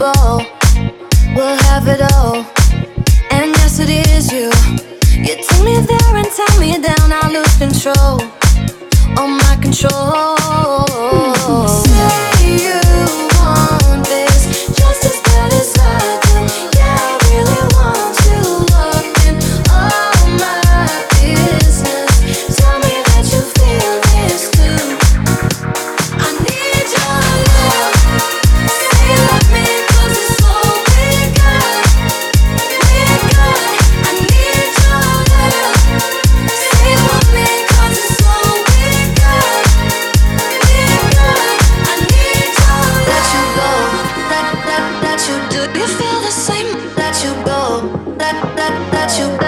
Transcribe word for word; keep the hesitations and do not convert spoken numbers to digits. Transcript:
go. We'll have it all. And yes, it is you. You take me there and tie me down. I lose control. All my control. Say you want this just as bad as I do. Yeah, I really want you locked in all my business. Tell me that you feel this too. I need your love. Say you love me 'cause it's all we got. We got. I need your love. Say you love me 'cause it's all we got. We got. I need your love. Let you go. Let, let, let you do. You feel the same. Let you go. Let, let, let you go.